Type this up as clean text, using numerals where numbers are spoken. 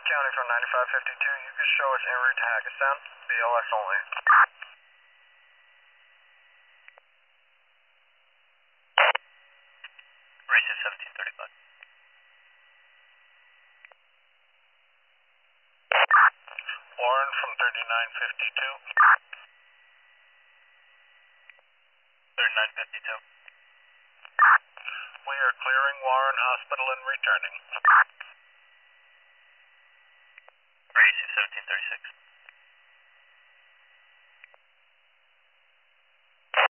County from 9552, you can show us en route to Hackettstown, BLS only. Race is 1735. Warren from 3952. 3952. We are clearing Warren Hospital and returning. Race is 1736.